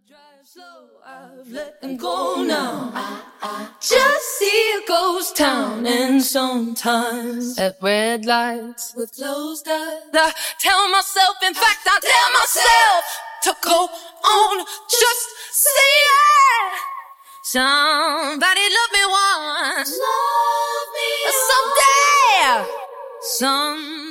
Drive slow, I've let them go now. I just see a ghost town, and sometimes at red lights with closed eyes, I tell myself, in fact, I tell myself to go on, just say it. Somebody love me once, love me someday.